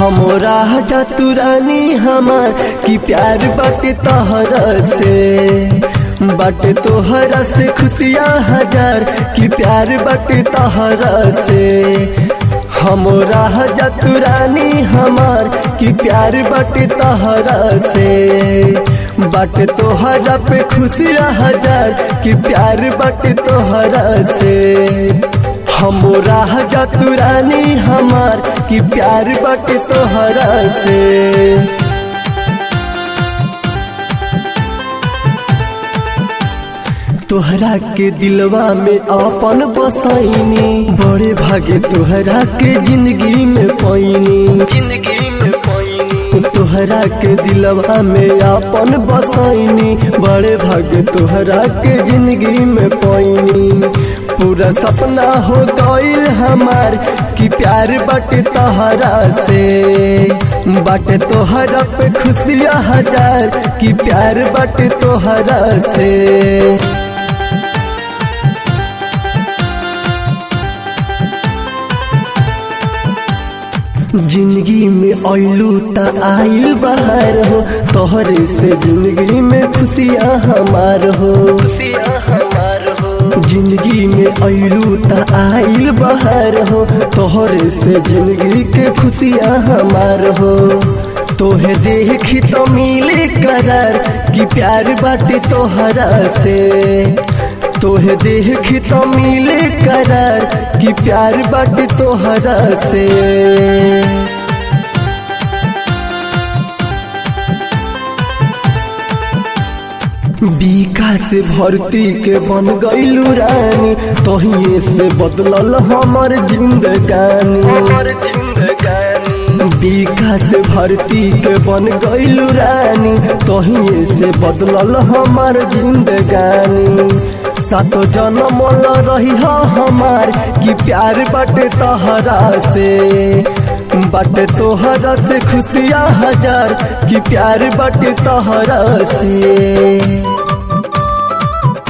हमरा चतुरानी हमार की प्यार बाटे तोहरा से, बाटे तोहरा से खुशियाँ हजार की प्यार बाटे तोहरा से। हमरा चतुरानी हमार की प्यार बाटे तोहरा से, बाटे तोहरा पे खुशियाँ हजार की प्यार बाटे तोहरा से। हमरा चतुरानी हमार की प्यार बाटे तोहरा से। तोहरा के दिलवा में अपन बसैनी, बड़े भागे तोहरा के जिंदगी में पैनी, जिंदगी में पैनी। तोहरा के दिलवा में अपन बसैनी, बड़े भागे तोहरा के जिंदगी में पैनी। पूरा सपना हो गइल हमार की प्यार बाटे तोहरा से, बाटे तोहरा पे खुशियाँ हजार की प्यार बाटे तोहरा से। जिंदगी में आइलू ता आइल बाहर हो, तोहरे से जिंदगी में खुशियाँ हमार हो, खुशियाँ हमार हो। जिंदगी में आइलू ता आइल बाहर हो, तोहरे से जिंदगी के खुशियाँ हमार हो। तोहे देखी तो मिले करार की प्यार बाटे तोहरा से, तोहे देखी तो मिले करार की प्यार बाटे तोहरा से। बीका से भर्ती के बन गइलू रानी, तोहिए से बदलल हमर जिंदगानी, हमर जिंदगानी। बीका से भर्ती के बन गइलू रानी, तोहिए से बदलल हमर जिंदगानी। सातो जन्म रही हमार की प्यार बाटे तोहरा से, बाटे तोहरा से खुशियाँ हजार की प्यार बाटे तोहरा से।